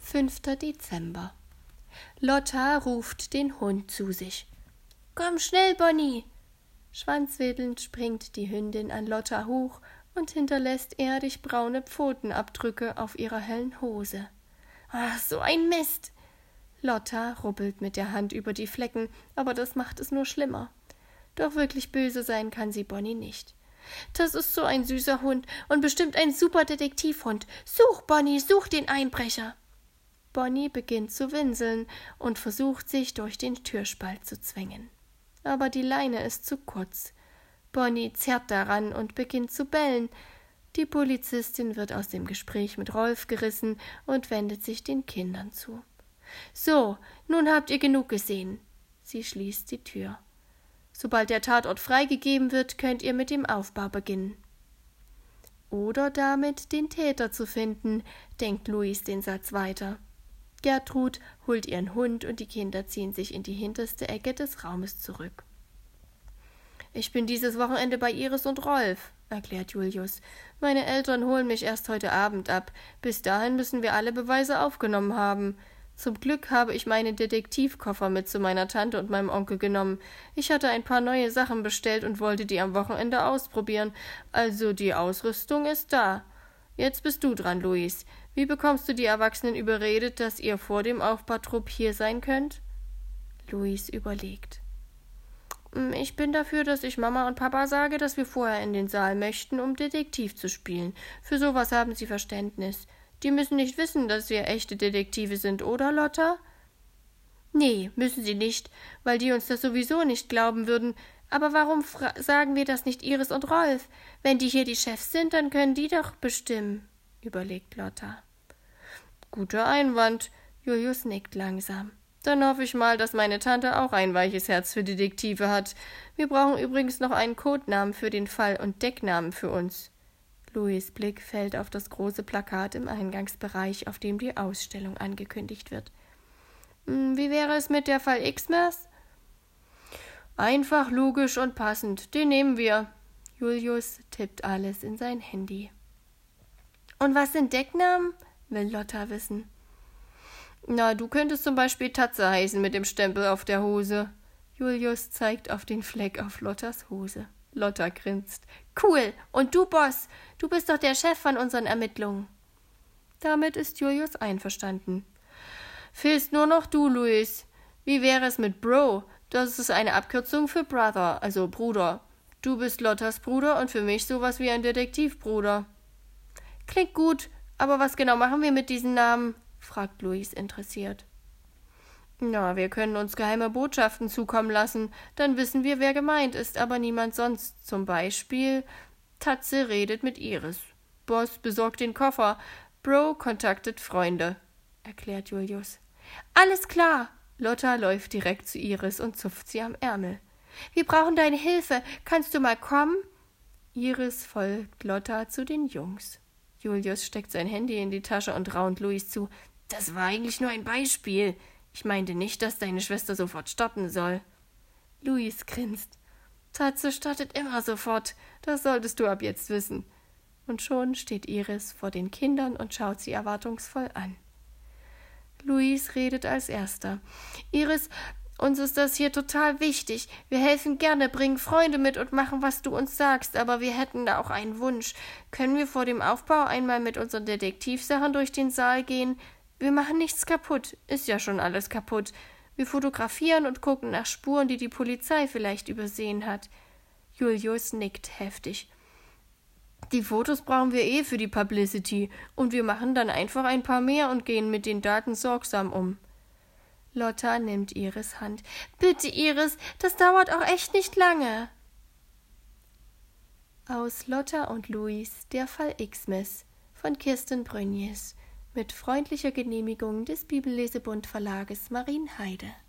5. Dezember. Lotta ruft den Hund zu sich. »Komm schnell, Bonnie!« Schwanzwedelnd springt die Hündin an Lotta hoch und hinterlässt erdig braune Pfotenabdrücke auf ihrer hellen Hose. »Ach, so ein Mist!« Lotta rubbelt mit der Hand über die Flecken, aber das macht es nur schlimmer. Doch wirklich böse sein kann sie Bonnie nicht. »Das ist so ein süßer Hund und bestimmt ein super Detektivhund. Such, Bonnie, such den Einbrecher!« Bonnie beginnt zu winseln und versucht, sich durch den Türspalt zu zwängen. Aber die Leine ist zu kurz. Bonnie zerrt daran und beginnt zu bellen. Die Polizistin wird aus dem Gespräch mit Rolf gerissen und wendet sich den Kindern zu. »So, nun habt ihr genug gesehen.« Sie schließt die Tür. »Sobald der Tatort freigegeben wird, könnt ihr mit dem Aufbau beginnen.« »Oder damit, den Täter zu finden«, denkt Luis den Satz weiter. Gertrud holt ihren Hund und die Kinder ziehen sich in die hinterste Ecke des Raumes zurück. »Ich bin dieses Wochenende bei Iris und Rolf«, erklärt Julius. »Meine Eltern holen mich erst heute Abend ab. Bis dahin müssen wir alle Beweise aufgenommen haben. Zum Glück habe ich meinen Detektivkoffer mit zu meiner Tante und meinem Onkel genommen. Ich hatte ein paar neue Sachen bestellt und wollte die am Wochenende ausprobieren. Also die Ausrüstung ist da. Jetzt bist du dran, Luis. Wie bekommst du die Erwachsenen überredet, dass ihr vor dem Aufbautrupp hier sein könnt?« Luis überlegt. »Ich bin dafür, dass ich Mama und Papa sage, dass wir vorher in den Saal möchten, um Detektiv zu spielen. Für sowas haben sie Verständnis. Die müssen nicht wissen, dass wir echte Detektive sind, oder, Lotta?« »Nee, müssen sie nicht, weil die uns das sowieso nicht glauben würden. Aber warum sagen wir das nicht Iris und Rolf? Wenn die hier die Chefs sind, dann können die doch bestimmen«, überlegt Lotta. »Guter Einwand«, Julius nickt langsam. »Dann hoffe ich mal, dass meine Tante auch ein weiches Herz für Detektive hat. Wir brauchen übrigens noch einen Codenamen für den Fall und Decknamen für uns.« Louis' Blick fällt auf das große Plakat im Eingangsbereich, auf dem die Ausstellung angekündigt wird. »Wie wäre es mit der Fall Xmas?« »Einfach, logisch und passend. Den nehmen wir.« Julius tippt alles in sein Handy. »Und was sind Decknamen?«, will Lotta wissen. »Na, du könntest zum Beispiel Tatze heißen mit dem Stempel auf der Hose.« Julius zeigt auf den Fleck auf Lottas Hose. Lotta grinst. »Cool. Und du, Boss? Du bist doch der Chef von unseren Ermittlungen.« Damit ist Julius einverstanden. »Fehlst nur noch du, Luis. Wie wäre es mit Bro? Das ist eine Abkürzung für Brother, also Bruder. Du bist Lottas Bruder und für mich sowas wie ein Detektivbruder.« »Klingt gut, aber was genau machen wir mit diesen Namen?«, fragt Luis interessiert. »Na, wir können uns geheime Botschaften zukommen lassen, dann wissen wir, wer gemeint ist, aber niemand sonst. Zum Beispiel, Tatze redet mit Iris, Boss besorgt den Koffer, Bro kontaktet Freunde«, erklärt Julius. »Alles klar!« Lotta läuft direkt zu Iris und zupft sie am Ärmel. »Wir brauchen deine Hilfe. Kannst du mal kommen?« Iris folgt Lotta zu den Jungs. Julius steckt sein Handy in die Tasche und raunt Luis zu. »Das war eigentlich nur ein Beispiel. Ich meinte nicht, dass deine Schwester sofort starten soll.« Luis grinst. »Tatze startet immer sofort. Das solltest du ab jetzt wissen.« Und schon steht Iris vor den Kindern und schaut sie erwartungsvoll an. Luis redet als erster. »Iris, uns ist das hier total wichtig. Wir helfen gerne, bringen Freunde mit und machen, was du uns sagst, aber wir hätten da auch einen Wunsch. Können wir vor dem Aufbau einmal mit unseren Detektivsachen durch den Saal gehen? Wir machen nichts kaputt, ist ja schon alles kaputt. Wir fotografieren und gucken nach Spuren, die die Polizei vielleicht übersehen hat.« Julius nickt heftig. »Die Fotos brauchen wir für die Publicity und wir machen dann einfach ein paar mehr und gehen mit den Daten sorgsam um.« Lotta nimmt Iris Hand. »Bitte, Iris, das dauert auch echt nicht lange.« Aus Lotta und Luis, der Fall Xmas von Kirsten Brönnies mit freundlicher Genehmigung des Bibellesebund Verlages Marienheide.